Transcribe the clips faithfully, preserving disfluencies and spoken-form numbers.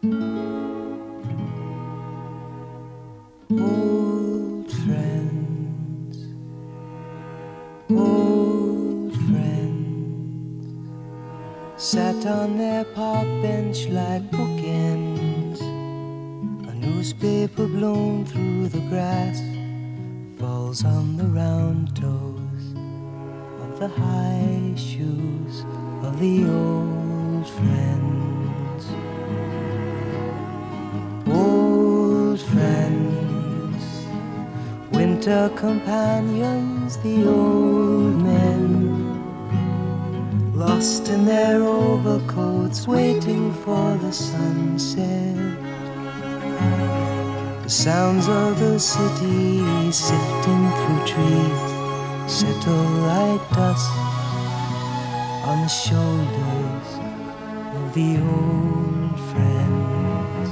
Old friends, old friends, sat on their park bench like bookends. A newspaper blown through the grass falls on the round toes of the high shoes of the old friends. Old friends, winter companions, the old men, lost in their overcoats, waiting for the sunset. The sounds of the city sifting through trees settle like dust on the shoulders of the old friends.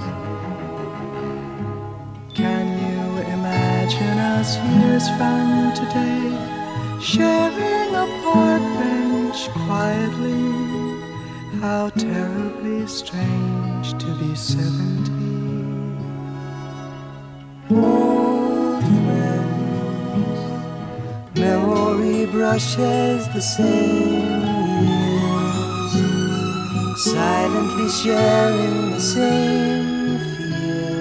Can you imagine us years from today, sharing a park bench quietly? How terribly strange to be seventy. Old friends, memory brushes the same years, silently sharing the same fear.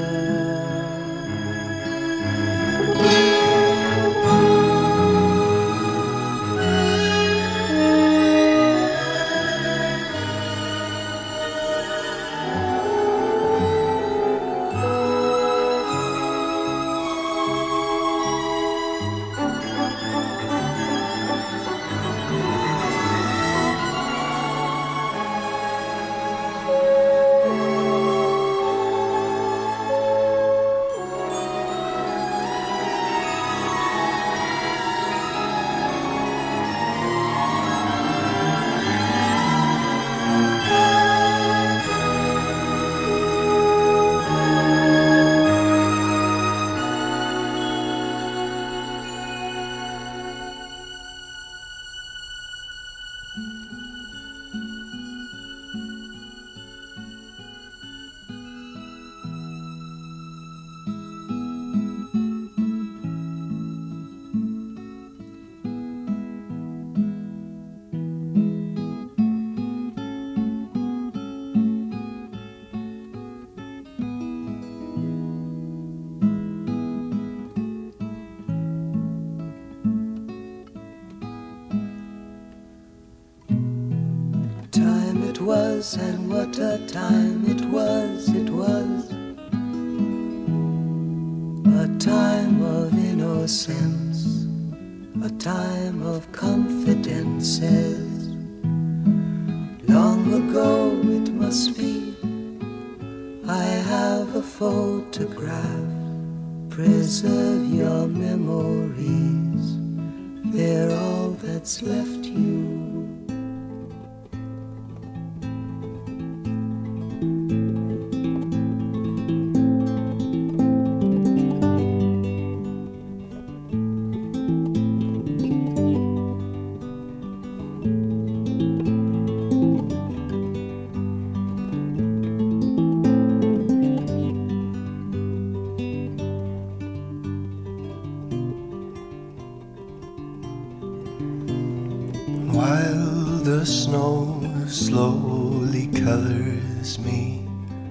Was, and what a time it was, it was a time of innocence, a time of confidences. Long ago it must be, I have a photograph. Preserve your memories, they're all that's left you. While the snow slowly colors me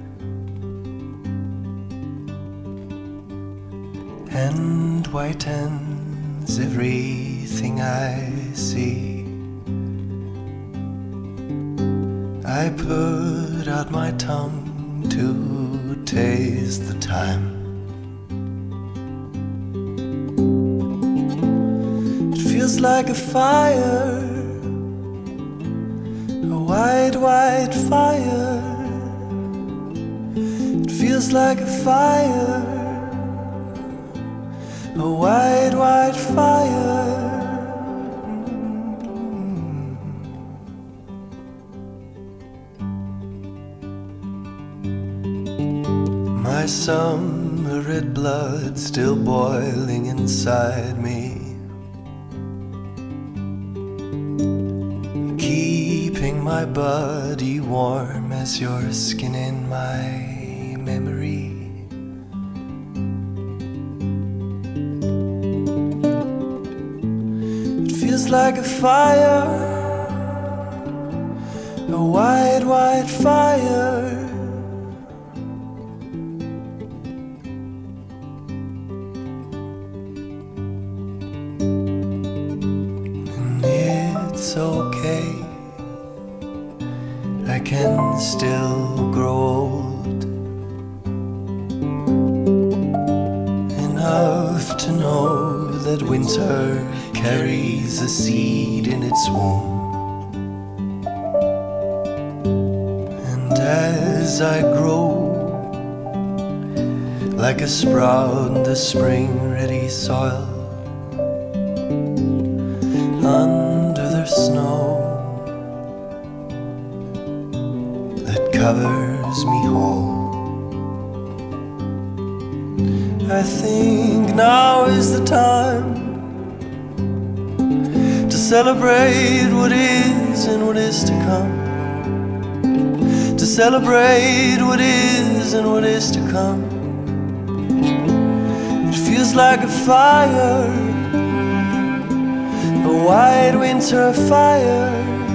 and whitens everything I see, I put out my tongue to taste the time. It feels like a fire, a white, white fire. It feels like a fire, a white, white fire. My summer red blood still boiling inside me, keeping my body warm as your skin in my memory. It feels like a fire, a white, white fire. And it's okay, I can still grow old enough to know that winter carries a seed in its womb. And as I grow like a sprout in the spring-ready soil, under the snow that covers me whole, I think now is the time to celebrate what is and what is to come. To celebrate what is and what is to come. It feels like a fire, a white winter fire.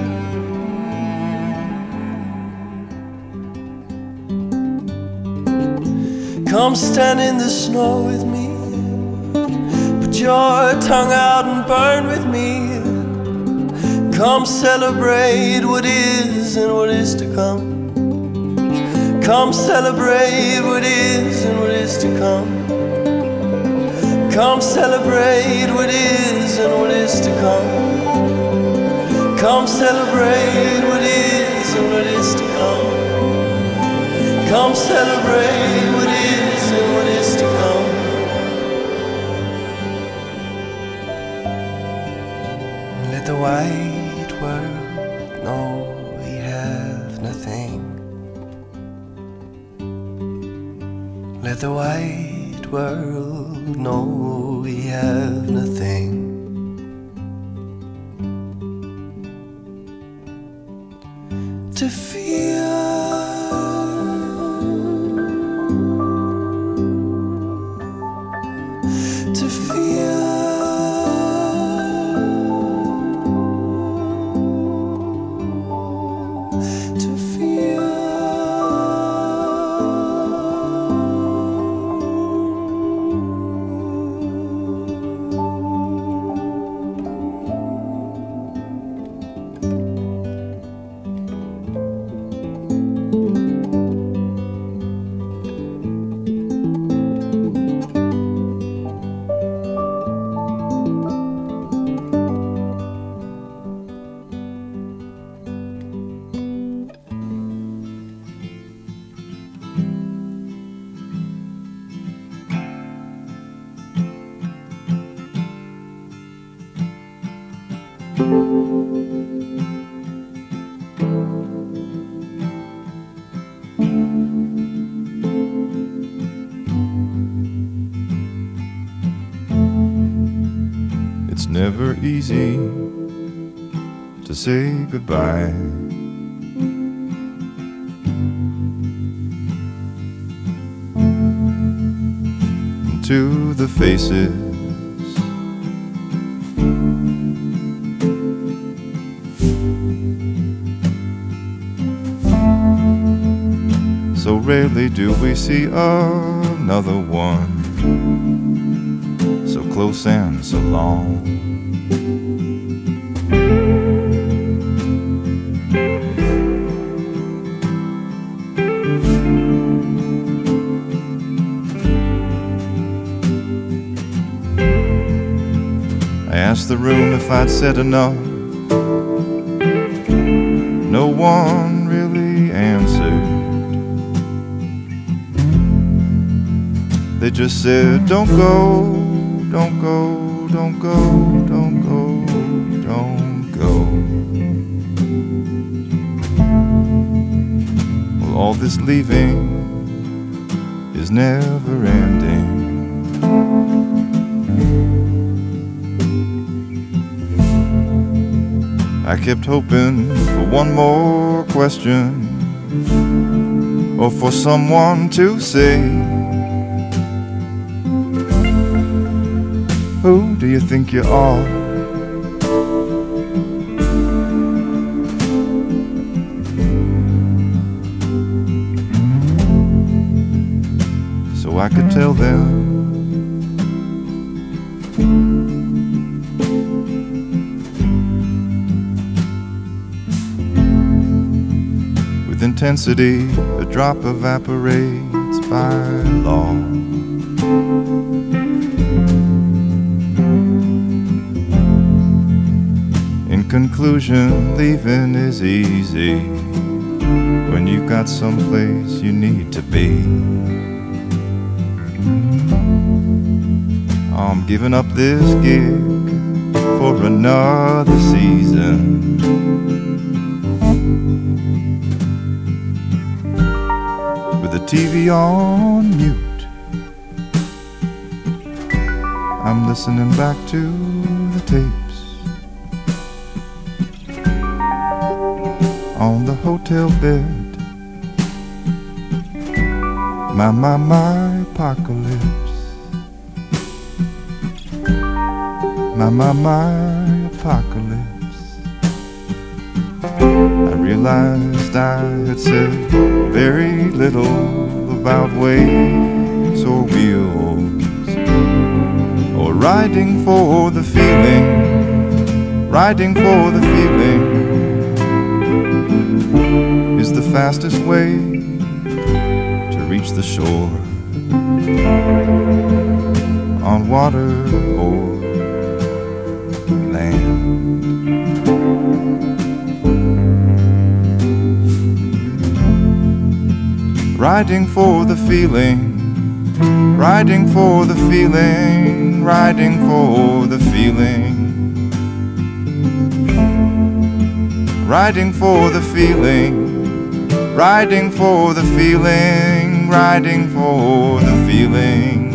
Come stand in the snow with me, put your tongue out and burn with me. Come celebrate what is and what is to come. Come celebrate what is and what is to come. Come celebrate what is and what is to come. Come celebrate what is and what is to come. Come celebrate what is and what is to come. Let the white world know we have nothing. Let the white world know we have nothing to fear. To fear. To fear. It's never easy to say goodbye. And to the faces so rarely do we see another one, so close and so long. I asked the room if I'd said enough. No one really answered. They just said, don't go, don't go, don't go, don't go, don't go. Well, all this leaving is never ending. I kept hoping for one more question, or for someone to say, who do you think you are? So I could tell them with intensity, a drop evaporates by law. In conclusion, leaving is easy when you've got someplace you need to be. I'm giving up this gig for another season. With the T V on mute, I'm listening back to the tapes on the hotel bed. My, my, my apocalypse. My, my, my apocalypse. I realized I had said very little about waves or wheels, or riding for the feeling. Riding for the feeling is the fastest way to reach the shore, on water or land. Riding for the feeling, riding for the feeling, riding for the feeling, riding for the feeling, riding for the feeling, riding for the feeling.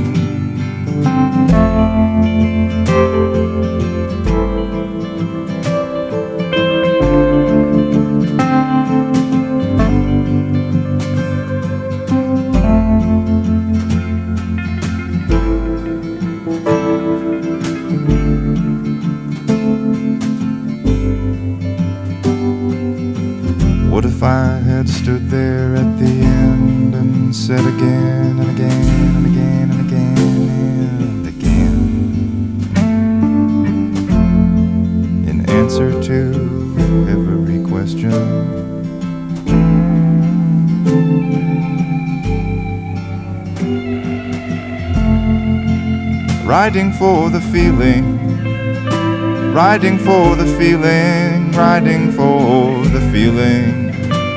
What if I had stood there at the end and said again and again and again and again and again, in answer to every question, riding for the feeling, riding for the feeling, riding for the feeling,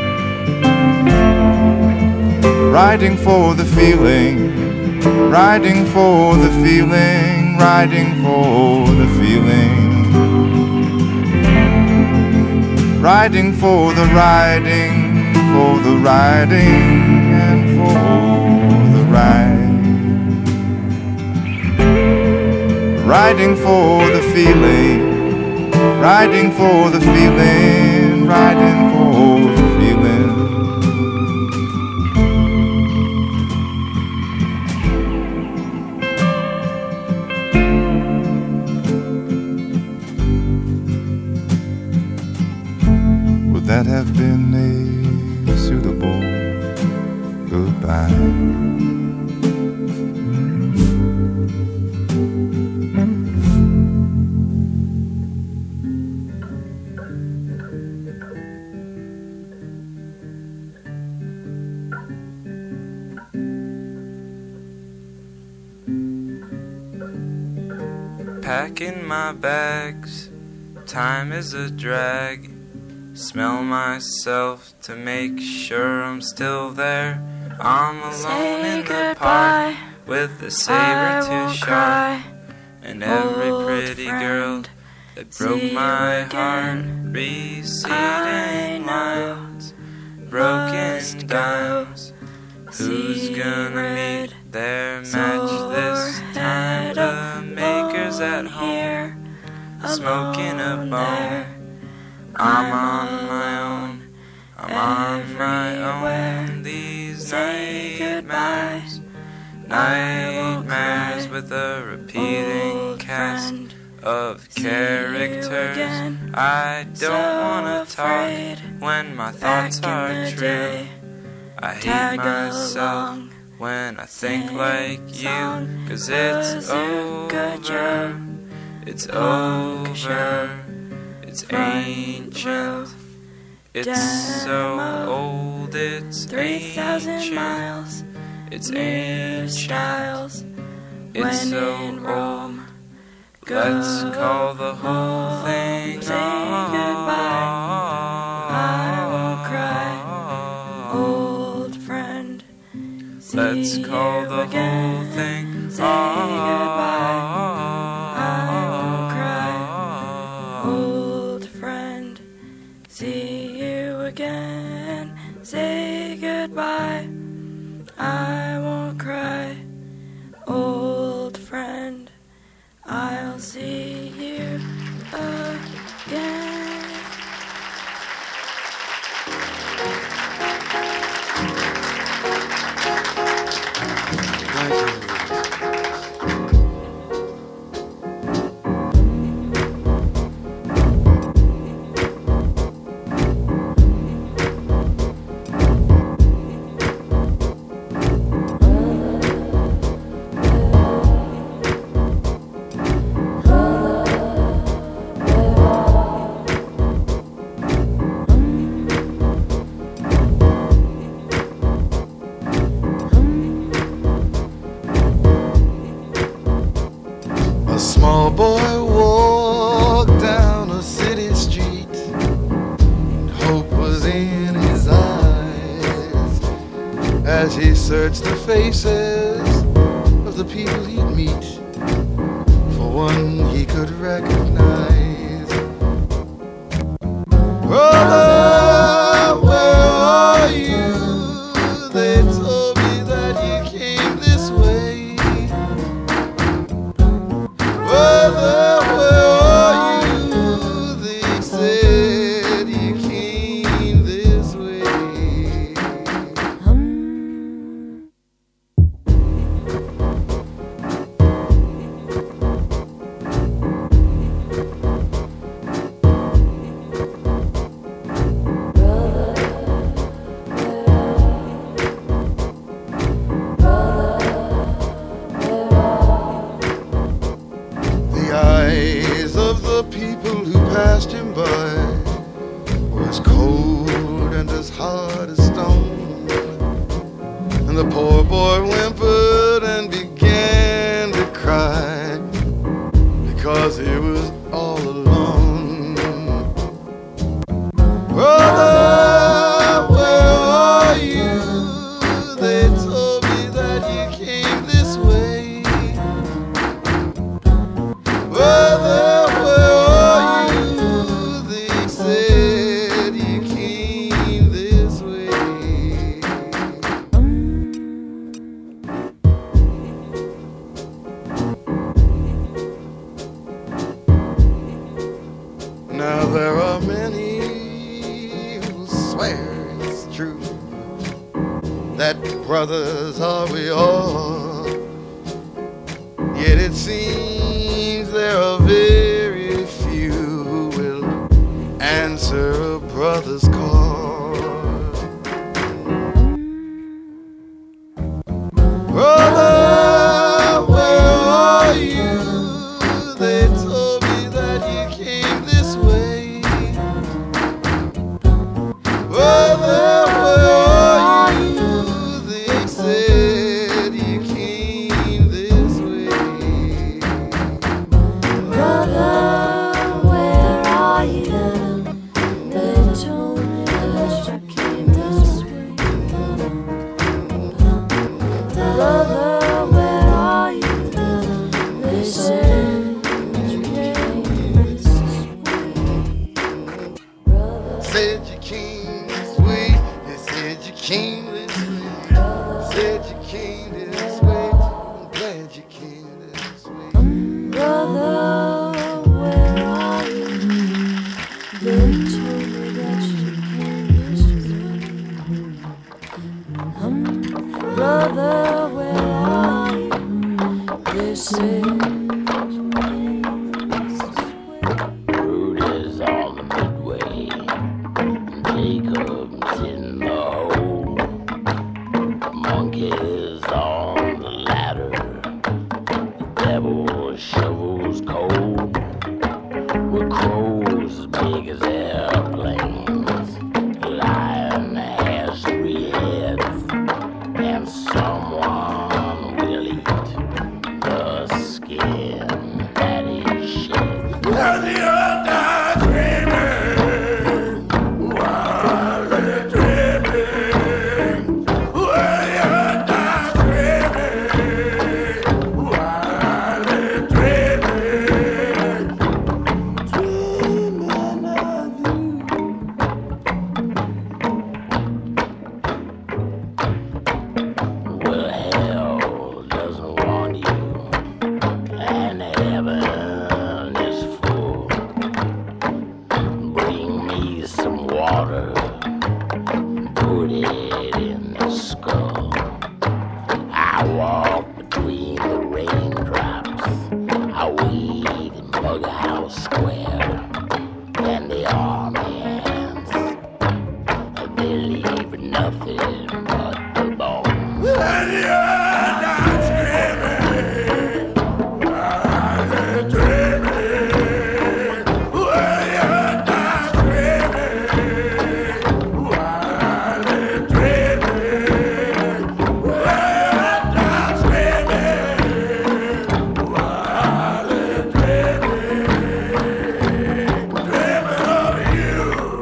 riding for the feeling, riding for the feeling, riding for the feeling, riding for the riding, for the riding, and for the ride. Riding for the feeling, riding for the feeling, riding for the feeling. Would that have been a suitable goodbye? Packing my bags, time is a drag. Smell myself to make sure I'm still there. I'm alone Say in the park with the saber-tooth shark cry. and every Old pretty friend, girl that broke see my you heart. again. Receding I know lines, broken must dimes. Who's See gonna red, meet their match so this we're time? head The makers at alone home, here, smoking a alone bone. there. I'm I'm on my own, I'm on my everywhere. own. These say nightmares, nightmares with a repeating cast of characters. I don't wanna talk when my thoughts are true. I hate myself when I think like you, 'cause it's over, it's over, it's ancient, it's so old, it's ancient, it's ancient, it's so old. Let's call the whole thing off. I won't cry, old friend. Let's call the whole thing off. I won't cry, old friend. See you again. Say goodbye. I won't cry, old friend. I'll see you again. A small boy walked down a city street, and hope was in his eyes as he searched the faces of the people he'd meet. For one he could recognize. Brother, where are you? They told me that you came this way. Brother, where are you? They said you came this way. The eyes of the people who passed him by were as cold and as hard as stone. And the poor boy whimpered and began to cry because he was all alone. Brother, where are you? They told me that you came this way. Brother, where are you? They said you came this way. Now there are many who swear it's true that brothers are we all. Yet it seems there are very few who will answer a brother's call. Brother, where are you? They told me that you came this way. Brother, where are you? They said you came this way. Brother, where are you? They told me shovels cold, with crows as big as airplanes, lion has three heads, and someone will eat the skin that is shed. And the earth died dreaming, while they're dreaming, while the earth died dreaming, while they're dreaming, dreaming of you. Well, hell doesn't want you, and heaven is full. Bring me some water, put it in the skull. I walk between the raindrops, I weed in Bughouse Square, and the army ants, they leave nothing but the bones. And the earth died screaming, while they're dreaming, while the earth died screaming, while they're dreaming, while the earth died screaming, while they're dreaming, dreaming of you.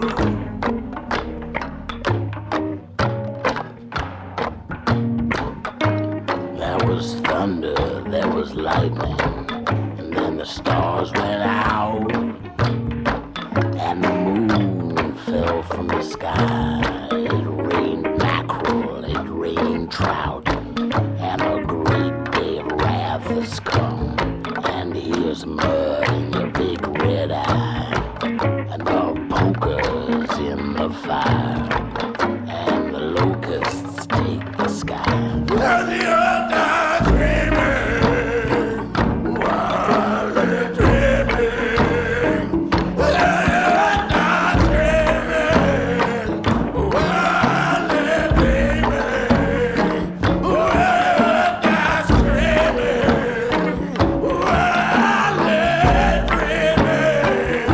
There was thunder, there was lightning, and then the stars went out, and the moon fell from the sky. It rained mackerel, it rained trout, and a great day of wrath has come. And here's mud in your big red eye, and the poker's in the fire, and the locusts take the sky. And the earth died dreaming, while they're dreaming, the earth died dreaming, while they're dreaming, the earth died dreaming, while they're dreaming,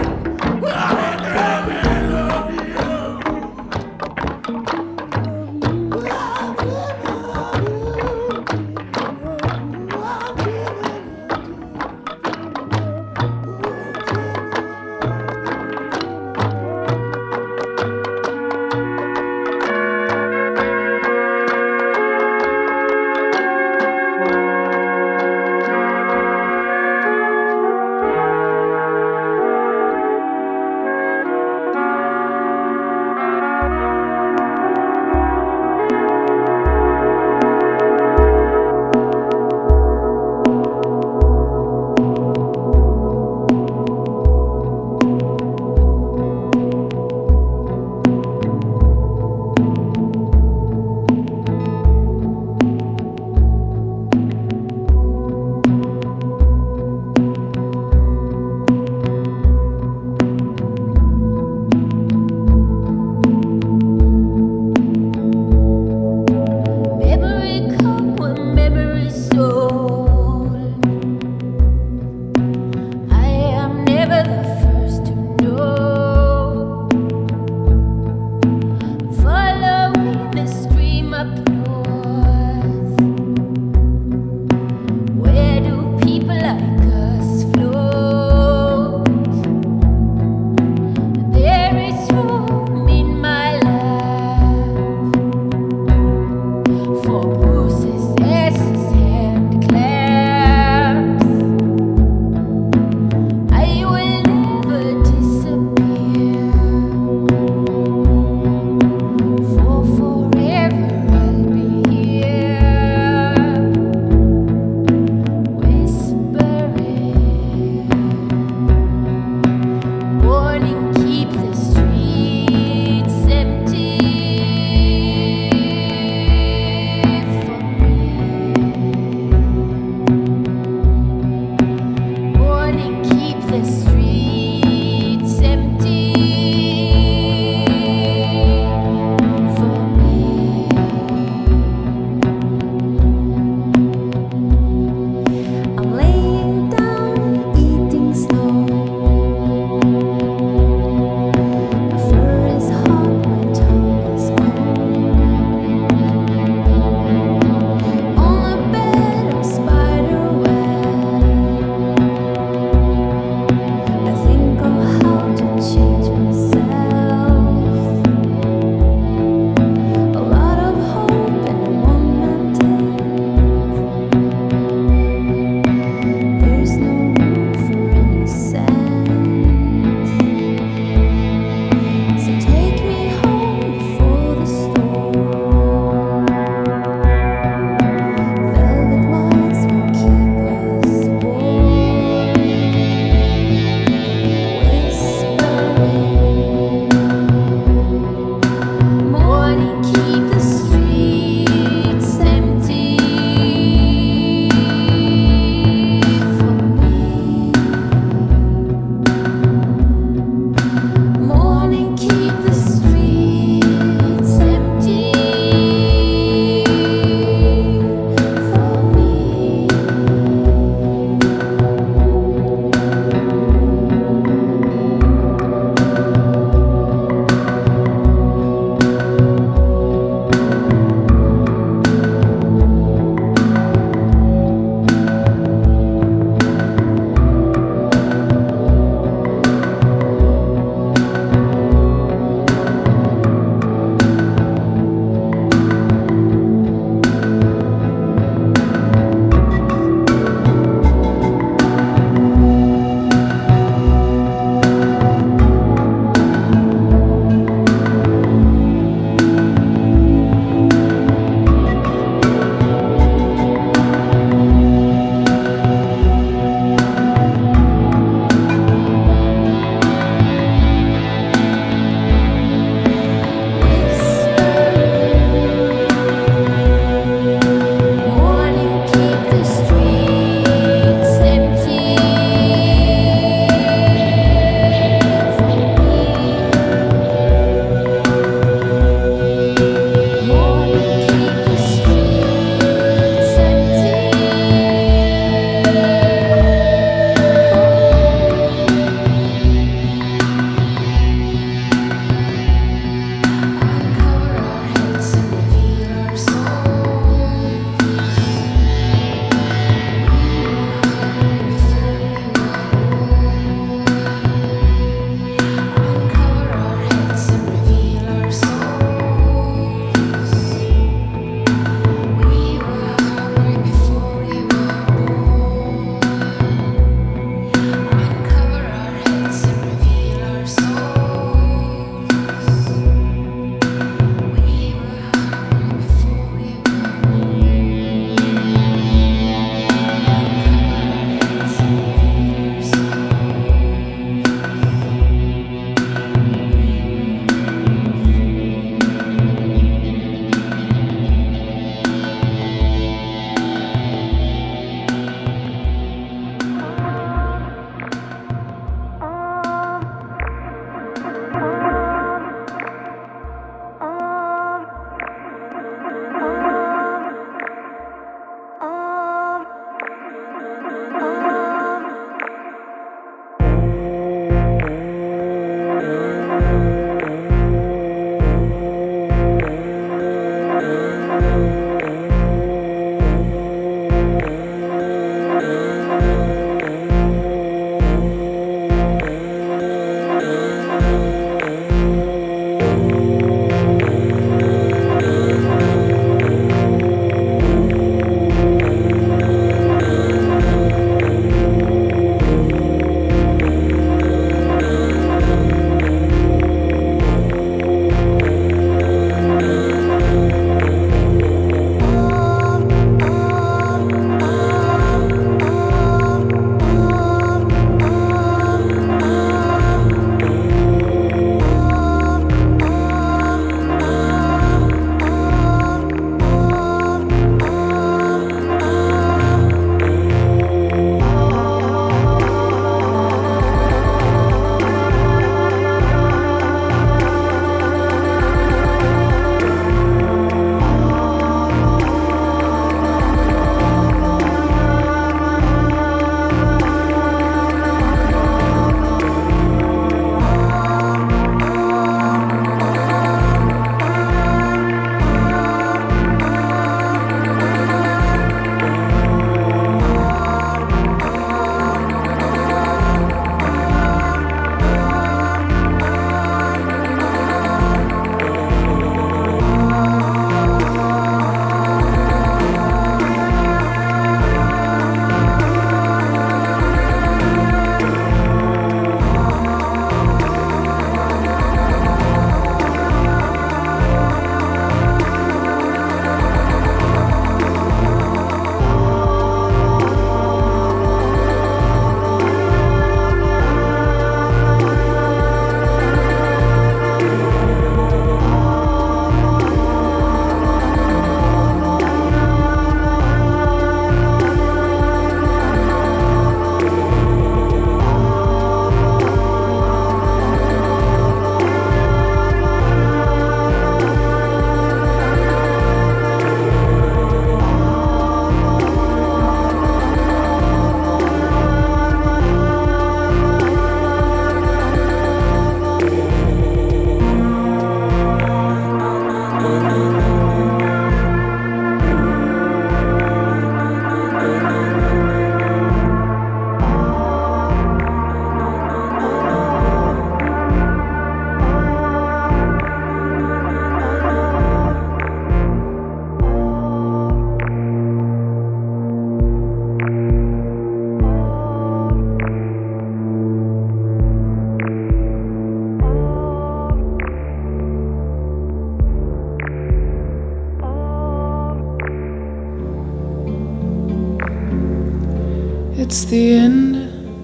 It's the end,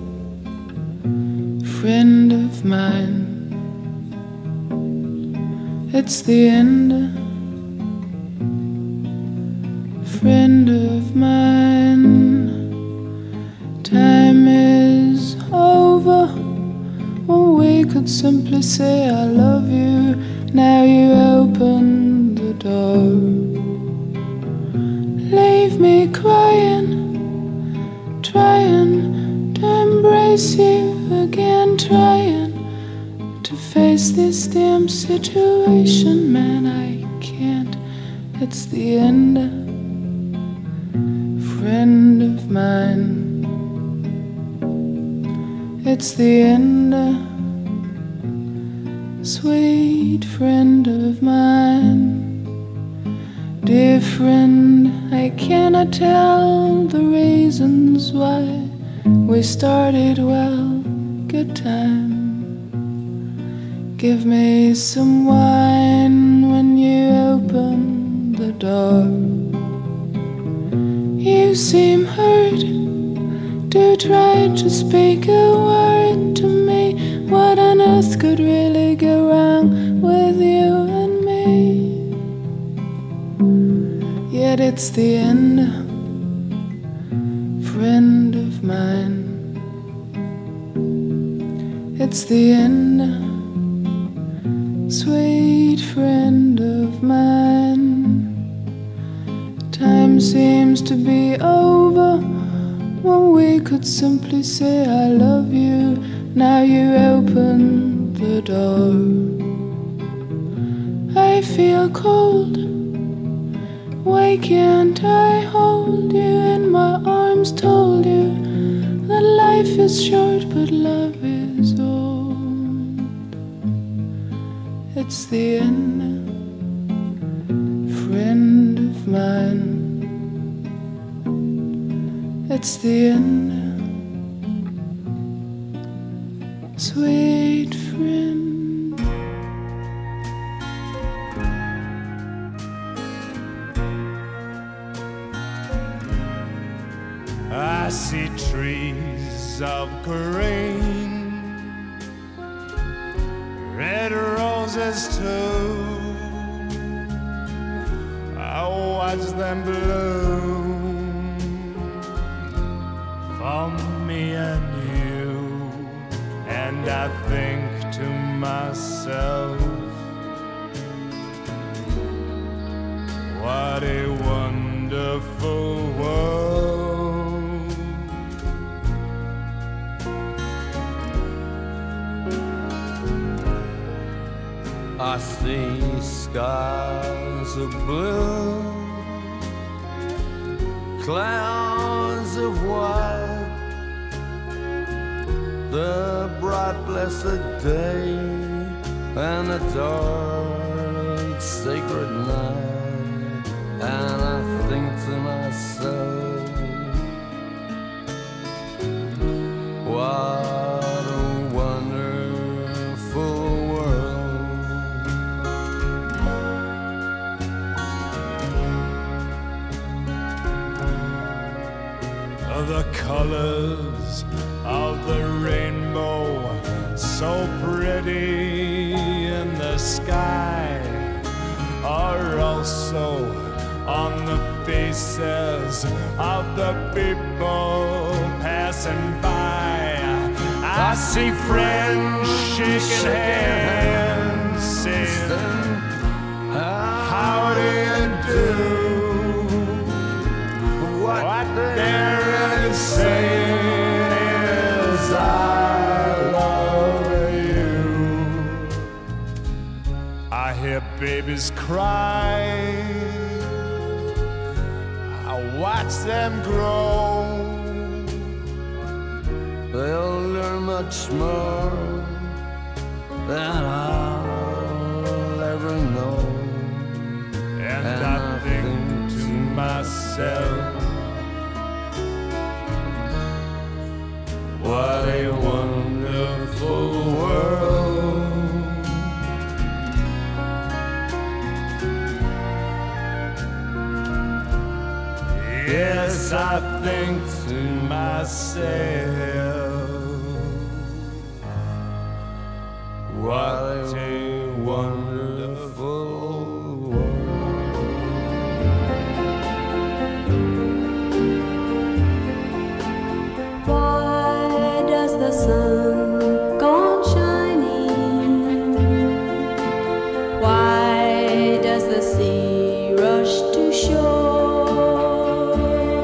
friend of mine. It's the end, friend of mine. Time is over. Well, we could simply say I love you. Now you open the door. Leave me crying, trying to embrace you again, trying to face this damn situation. Man, I can't. It's the end, friend of mine. It's the end, sweet friend of mine. Dear friend, I cannot tell the reasons why we started well. Good time. Give me some wine when you open the door. You seem hurt. Do try to speak a word to me. What on earth could really go wrong with you and me? Yet it's the end, friend of mine. It's the end, sweet friend of mine. Time seems to be over when we could simply say I love you. Now you open the door. I feel cold. Why can't I hold you in my arms? Told you that life is short but love is old. It's the end, friend of mine. It's the end, sweet friend. I see trees of green, red roses too. I watch them bloom for me and you, and I think to myself, what a wonderful world. I see skies of blue, clouds of white, the bright blessed day and the dark sacred night. And I think to myself, what a wonderful world. The colors of the rainbow, so pretty in the sky, are also on the faces of the people passing by. I see friends shaking hands, saying, how do you do? What they're really saying is, I love you. I hear babies cry, I watch them grow. They'll learn much more than I'll ever know. And, and I, I think, think to myself, what a wonderful world. Yes, I think to myself, myself. What a wonderful world. Why does the sun go on shining? Why does the sea rush to shore?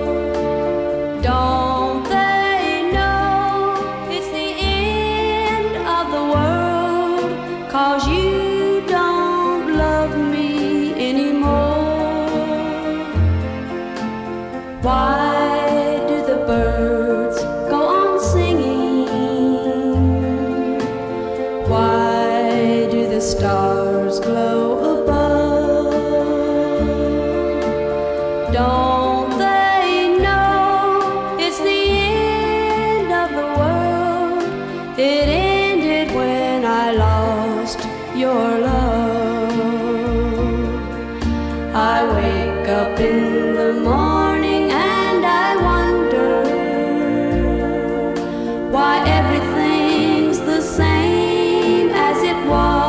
Don't they know it's the end of the world? 'Cause you don't love me anymore. Why do the birds go on singing? Why do the stars glow above? Don't they know it's the end of the world? It ended when I lost your love. I wake up in the morning and I wonder why everything's the same as it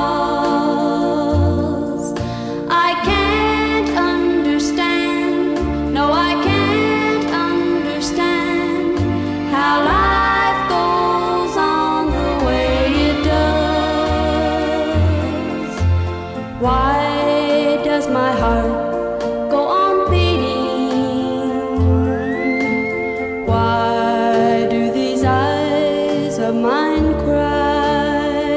was. I can't understand, no I can't understand how life goes on the way it does. Why does my heart go on beating? Why do these eyes of mine cry?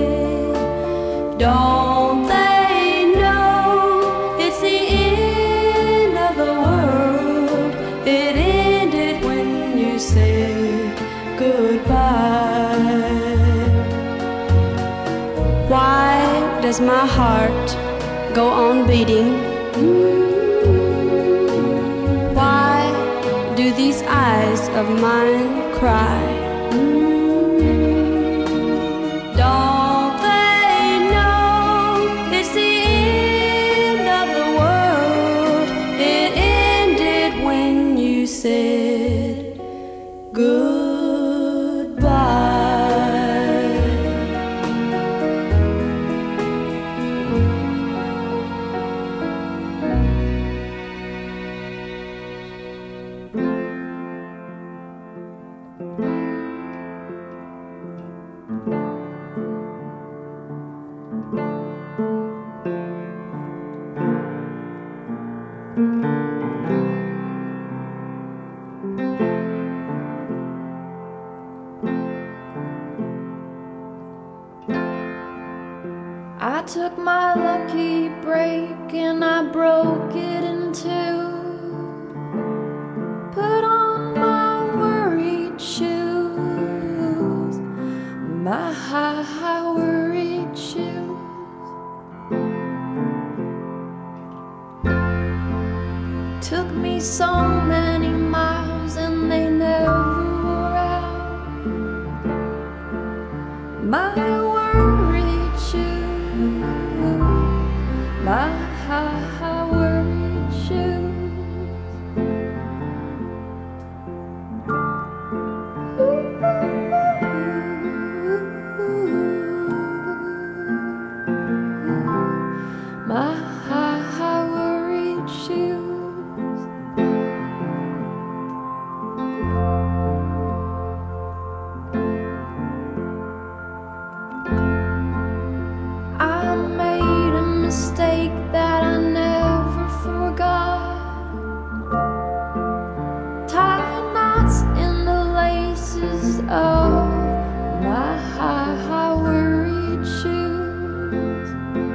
Don't they know it's the end of the world? It ended when you said goodbye. Why does my heart go on beating? Why do these eyes of mine cry? Don't they know it's the end of the world? It ended when you said goodbye. I took my lucky break and I broke it in two. Put on my worried shoes, my high, high worried shoes. Took me so many miles and they never wore out. My worried shoes, my high, high worried shoes. My high, high worried shoes. I made a mistake that I never forgot. Tied knots in the laces of my high, high worried shoes.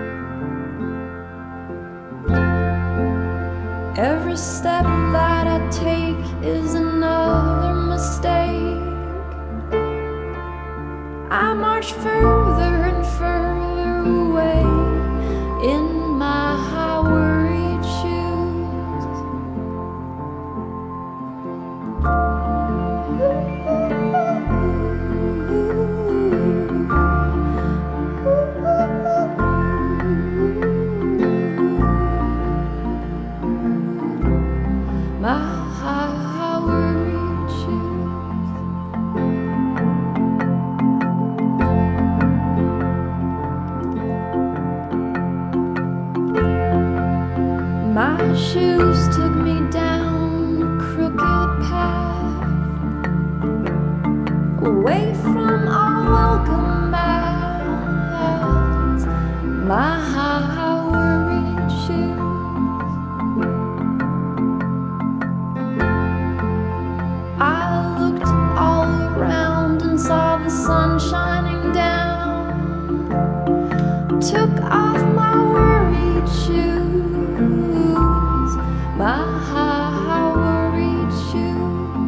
Every step that I take is another mistake. I march further and further away in my high worried shoes. My high, high worried shoes. from our welcome mats, my high worried shoes. I looked all around and saw the sun shining down, took off my worried shoes, my high worried shoes.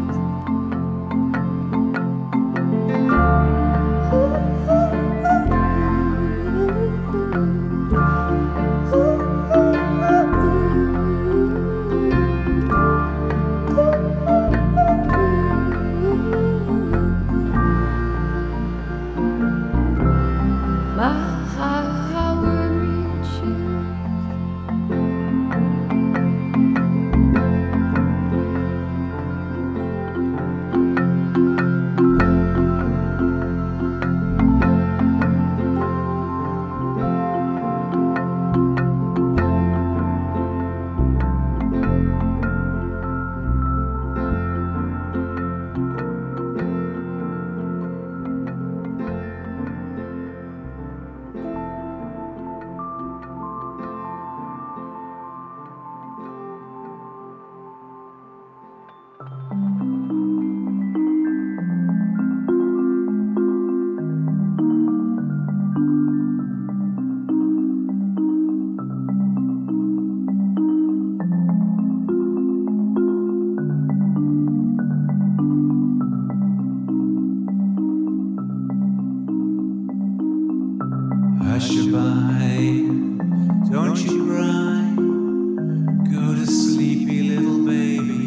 Hushaby, don't you cry. Go to sleepy little baby.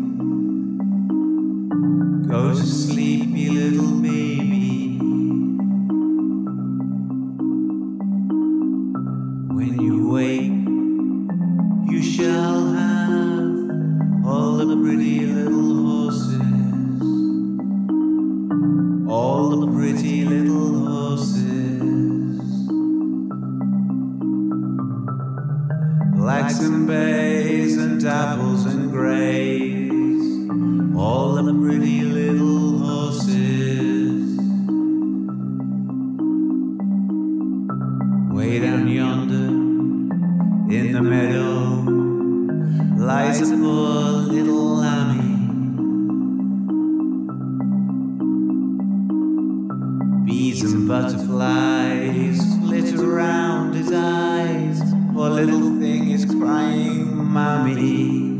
Go to sleepy little baby. When you wake, you shall have all the pretty little horses. All the pretty little horses. Blacks and bays and apples and grays, all the pretty little horses. Way down yonder in the meadow lies a poor little lammy. Bees and butterflies flit around his eyes. Poor little thing is crying, mommy.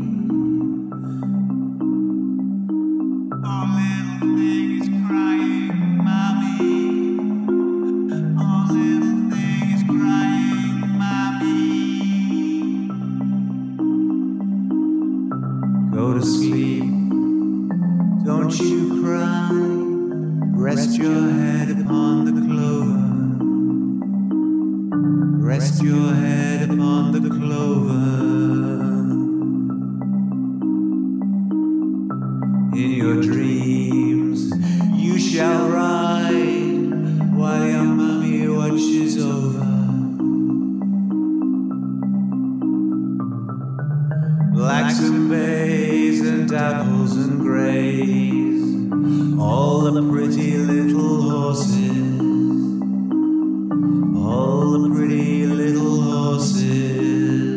Poor little thing is crying, mommy. Poor little thing is crying, mommy. Go to sleep, don't you cry. Rest your head upon the clover. Rest your head upon the clover. In your dreams you shall ride while your mommy watches over. Blacks and bays and apples and grays, all the pretty little horses. All the pretty little horses.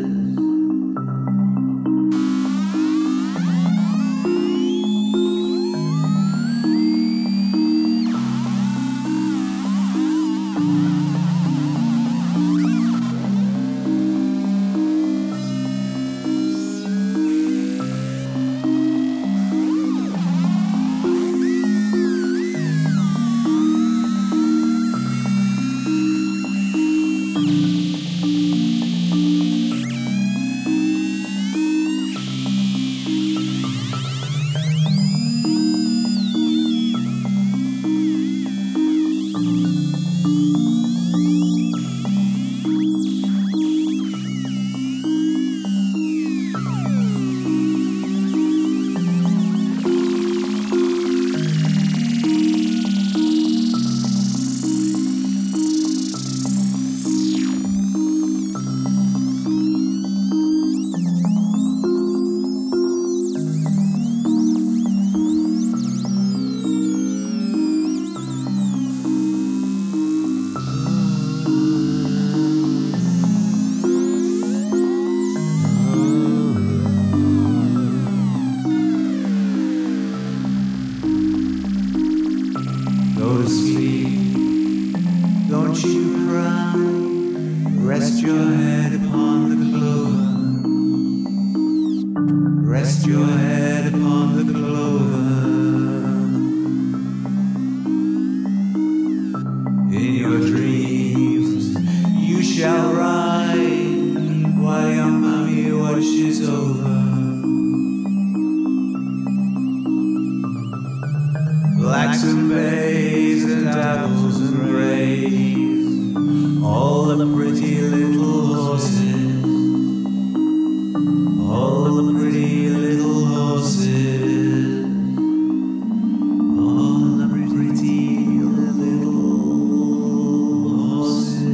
sleep. Don't you cry. Rest your head upon the clover. Rest your head upon the clover. In your dreams, you shall ride while your mommy watches over. Blacks and bays and apples and grays, all the pretty little horses, all the pretty little horses, all the pretty little horses.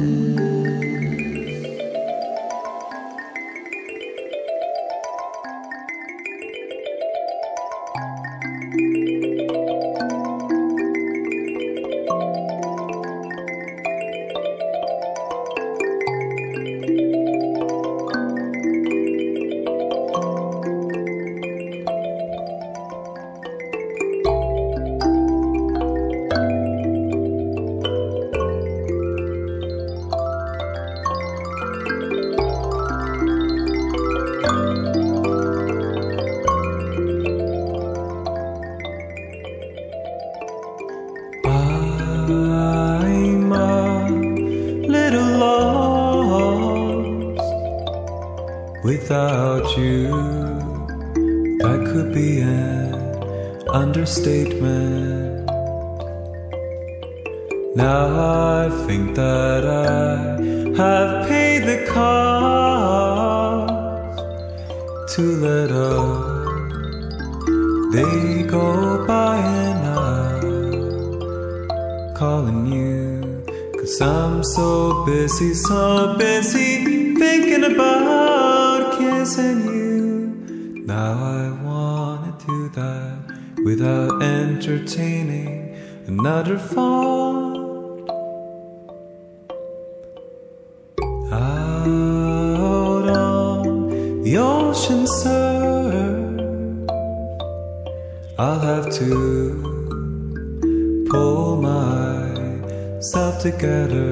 I'm a little lost without you. That could be an understatement. Now I think that I have paid the cost to let up. They go by and calling you, 'cause I'm so busy, so busy thinking about kissing you. Now I wanna do that without entertaining another thought. Out on the ocean surf, I'll have to pull myself together.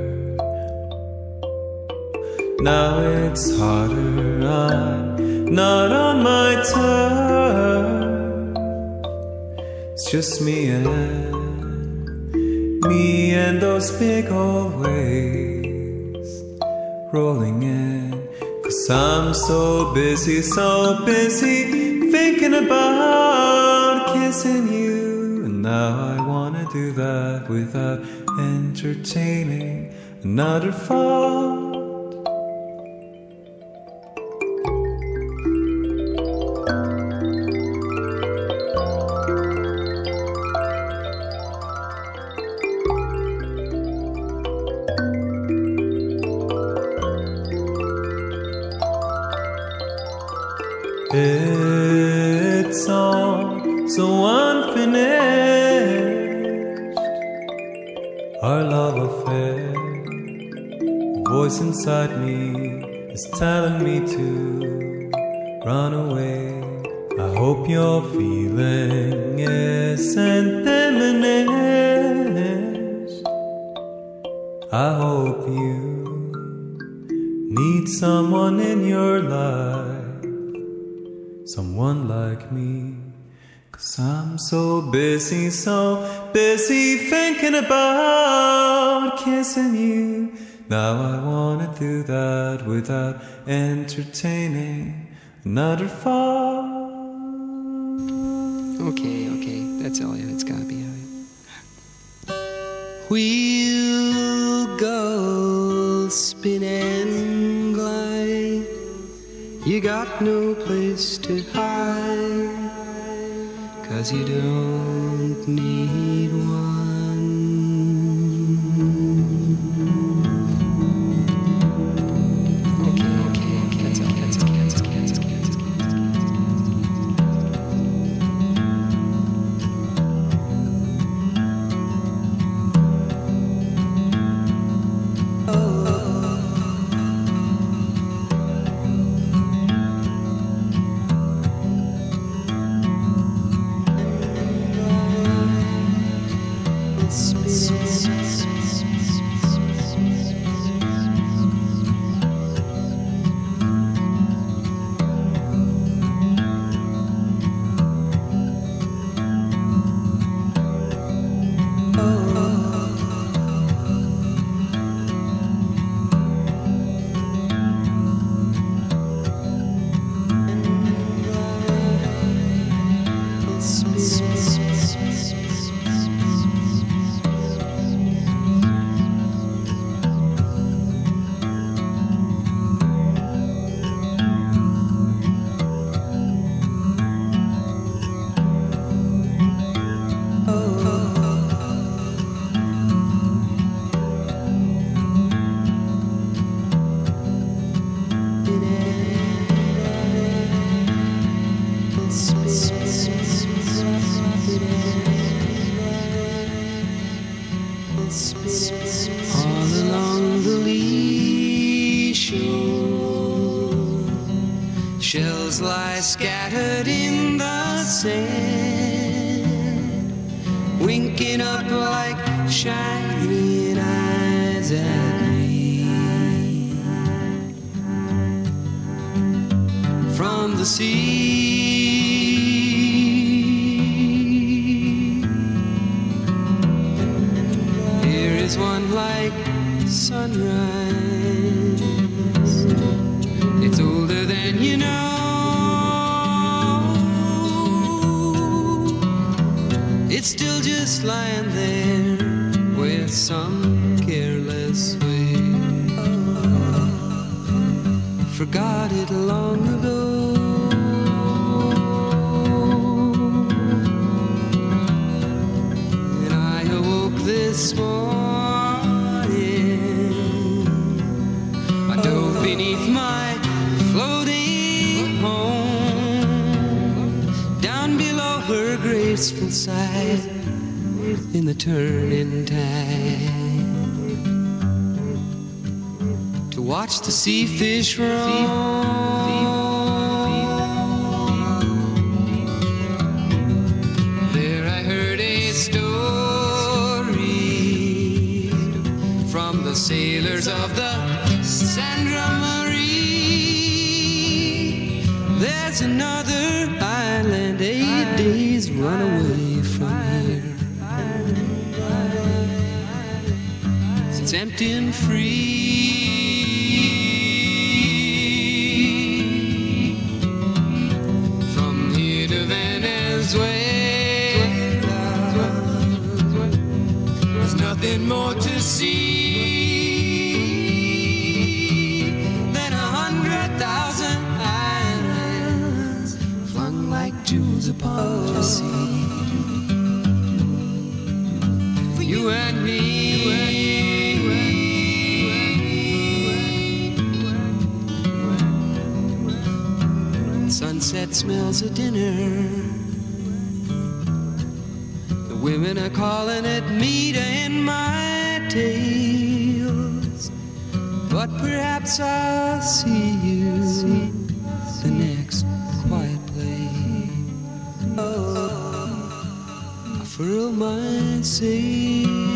Now it's harder, I'm not on my turf. It's just me and me and those big old waves rolling in. 'Cause I'm so busy, so busy thinking about kissing you. Now I wanna do that without entertaining another thought. It's all so unfinished, our love affair. The voice inside me is telling me to run away. I hope your feeling isn't diminished. I hope you need someone in your life, someone like me. 'Cause I'm so busy, so busy thinking about kissing you. Now I wanna do that without entertaining another thought. Okay, okay, that's all. It's gotta be all right. We'll go spin and glide. You got no place to hide, 'cause you don't need one. Okay, okay, okay, that's all, that's all, that's all, that's all, that's all. All along the lee shore, shells lie scattered in the sand, winking up like shining eyes at me. From the sea, there's one like sunrise. It's older than you know. It's still just lying there with some careless way. Forgot it long ago. And I awoke this morning. Beneath my floating home, down below her graceful side, in the turning tide, to watch the sea fish roam. There I heard a story from the sailors of the Sandra Marie. There's another island eight days run away from here. It's empty and free. From here to Venezuela, there's nothing more to see. Jewels upon the sea, for you and me. Sunset smells of dinner. The women are calling it meat in my tales, but perhaps I'll see you the next quiet place. I furl my sails.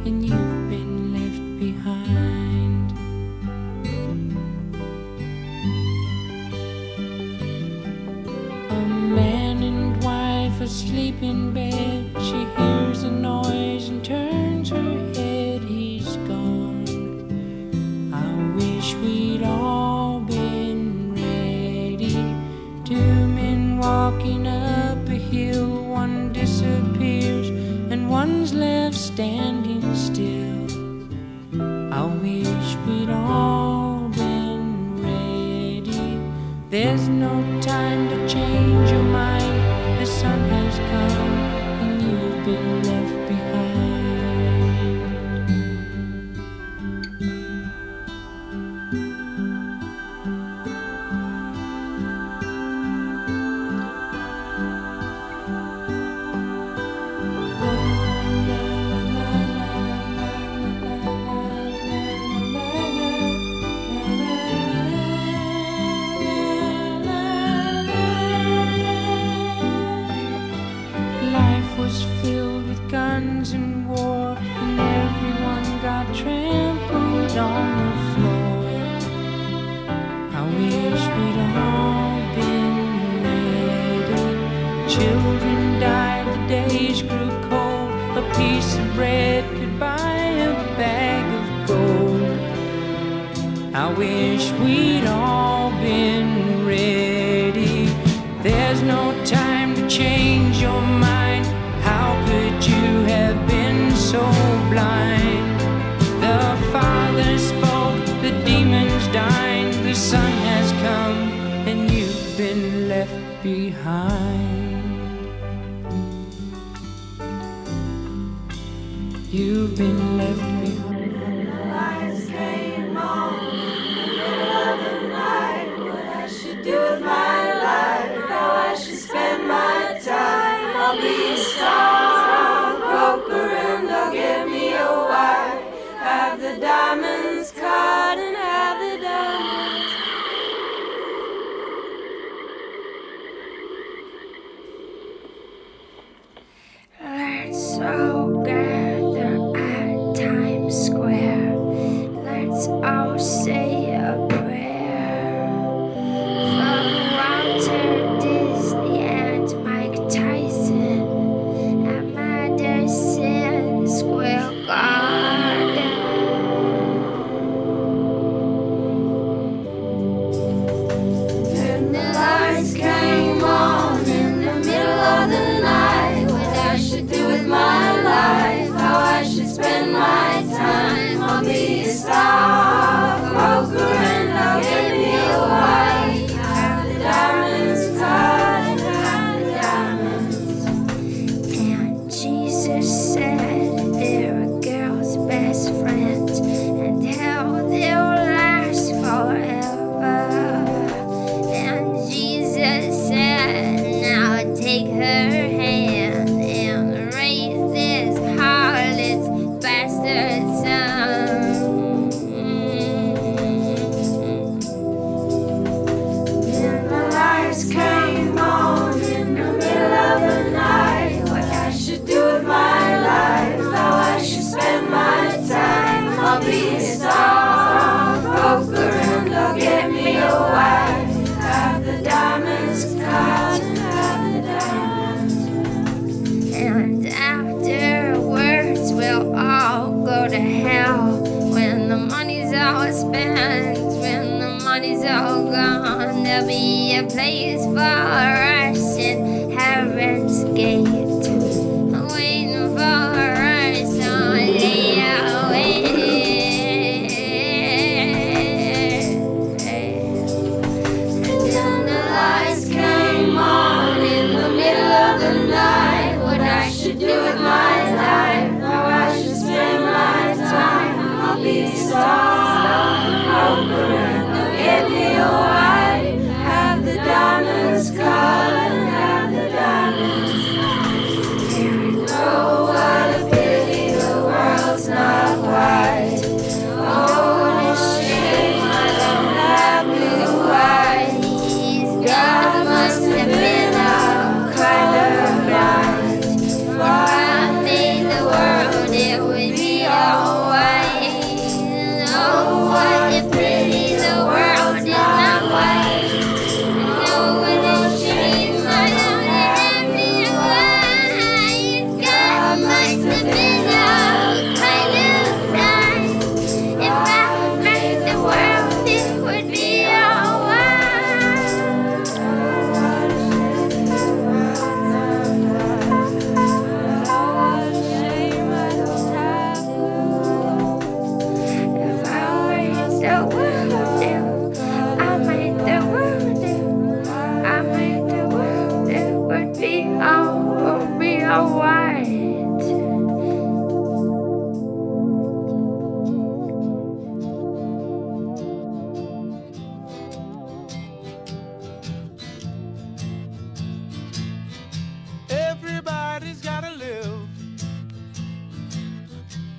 and you've been left behind. A man and wife asleep in bed, she hears a noise and turns her head, he's gone. I wish we'd all been ready. Two men walking up a hill, one disappears and one's left standing still. I wish we'd all been ready. There's no time to change your mind. The sun has come and you've been left behind. Life was filled with guns and war, and everyone got trampled on the floor. I wish we'd all been ready. Children died, the days grew cold. A piece of bread could buy a bag of gold. I wish we'd all been ready. There's no time to change your mind. How could you have been so blind? The Father spoke, the demons died. The sun has come and you've been left behind. You've been left behind. The lights came on in the middle of the night. What I should do with my life, how I should spend my time. I'll be a stockbroker and they'll give me a wife. Have the diamonds cut and have the diamonds. Let's all gather at Times Square. Let's all say a prayer for Walter Disney and Mike Tyson at Madison Square Garden. Then the lights came on in the middle of the night. What I should do with my life, how I should spend my time. I'll be a stockbroker and I'll get me a wife. Have the diamonds cut and have the diamonds. And Jesus said they're a girl's best friends and how they'll last forever. And Jesus said, now take her hand and raise this harlot's bastard son. Then the lights came on in the middle of the night. What I should do with my life, how I should spend my time. I'll be a stockbroker and they'll get me a wife. Have the diamonds cut and have the diamonds. And afterwards we'll all go to hell when the money's all spent, when the money's all gone. There'll be a place for us in Heaven's Gate, waiting for us on the way. And then the lights came on in the middle of the night. What I should do with my life, how I should spend my time. I'll be a stockbroker and they'll get me a wife. Have the diamonds cut and have the diamonds.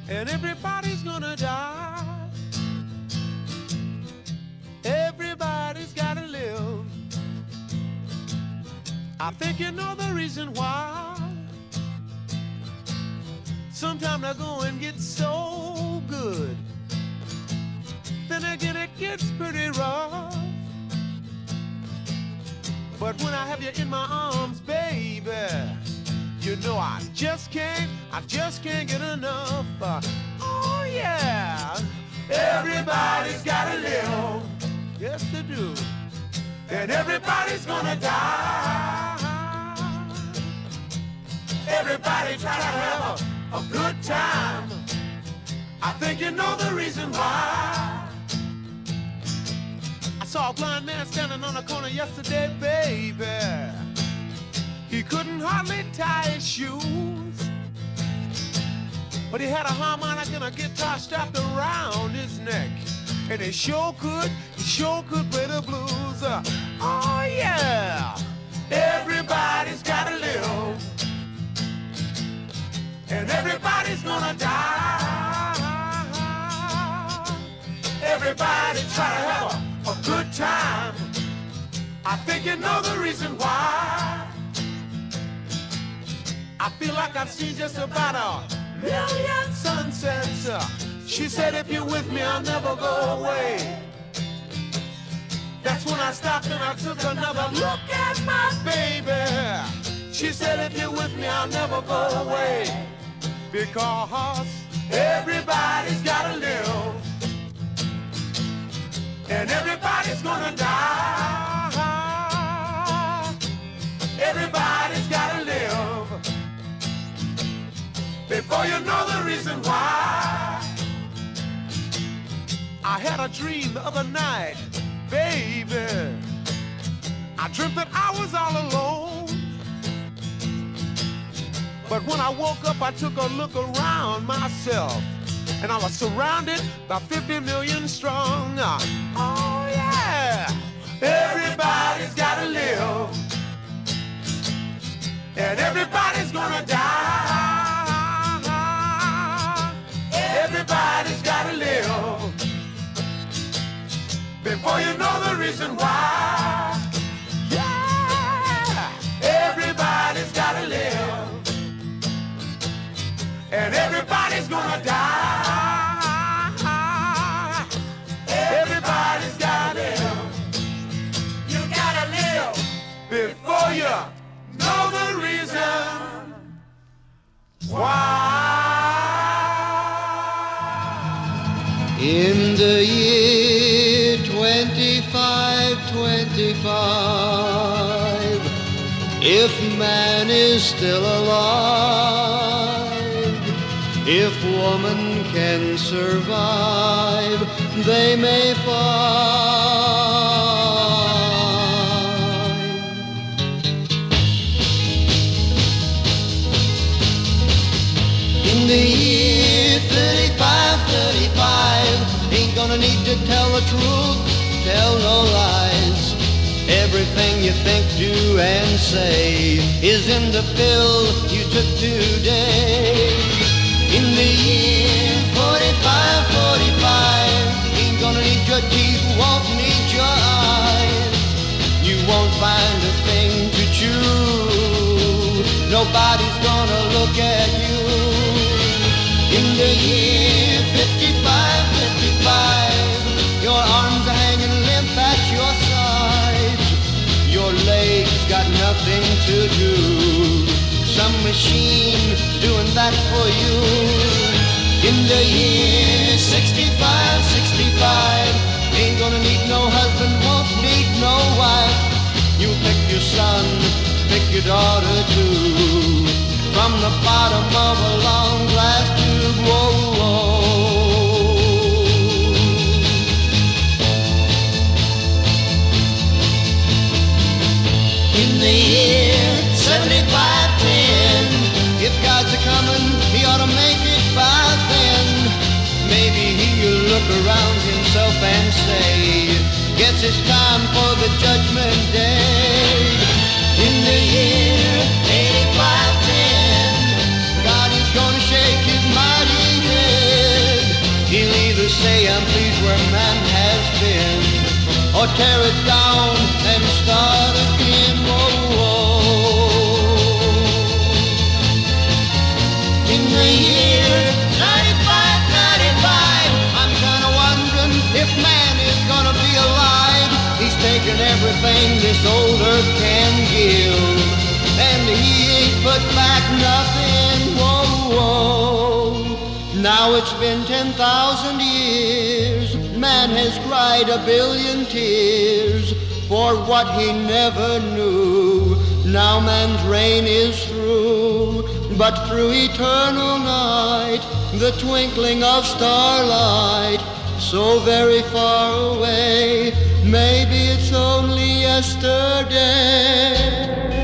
and everybody's gonna die. Everybody's gotta live. I think you know the reason why. Sometimes I go and get so good, then again it gets pretty rough. But when I have you in my arms, baby, you know I just can't, I just can't get enough. Uh, oh yeah, everybody's gotta live. Yes they do. And everybody's gonna die. Everybody try to have a, a good time. I think you know the reason why. I saw a blind man standing on the corner yesterday, baby. He couldn't hardly tie his shoes, but he had a harmonica and a guitar strapped around his neck, and he sure could, he sure could play the blues. Uh, oh yeah, everybody's gotta live, and everybody's gonna die. Everybody try to have a, a good time. I think you know the reason why. I feel like I've seen just about a million sunsets. Uh, she said if you're with me I'll never go away. That's when I stopped and I took another look at my baby. She said if you're with me I'll never go away, because everybody's gotta live, and everybody's gonna die. Everybody's gotta live, before you know the reason why. I had a dream the other night, baby. I dreamt that I was all alone, but when I woke up I took a look around myself, and I was surrounded by fifty million strong. Oh yeah, everybody's gotta live, and everybody's gonna die. Everybody's gotta live, before you know the reason why. Yeah, everybody's gotta live, and everybody's gonna die. Everybody's gotta live. You gotta live before you know the reason why. In the year twenty-five twenty-five, if man is still alive, if woman can survive, they may find. In the year thirty-five thirty-five, ain't gonna need to tell the truth, tell no lies. Everything you think, do, and say is in the pill you took today. In the year forty-five forty-five, ain't gonna need your teeth, won't need your eyes. You won't find a thing to chew, nobody's gonna look at you. In the year fifty-five fifty-five, your arms are hanging limp at your sides, your legs got nothing to do, some machine doing that for you. In the year sixty-five sixty-five, ain't gonna need no husband, won't need no wife. You pick your son, pick your daughter too, from the bottom of a long glass tube. Whoa, whoa. In the year seventy-five ten, if God's a-comin', he ought to make it by then. Maybe he'll look around himself and say, guess it's time for the judgment day. In the year eighty-five ten, God is gonna shake his mighty head. say I'm pleased where man has been, or tear it down and start again. Whoa, whoa. In the year ninety-five, ninety-five, I'm kinda wondering if man is gonna be alive. He's taken everything this old earth can give, and he ain't put back nothing. Whoa, whoa. Now it's been ten thousand years. Man has cried a billion tears for what he never knew. Now man's reign is through, but through eternal night, the twinkling of starlight, so very far away, maybe it's only yesterday.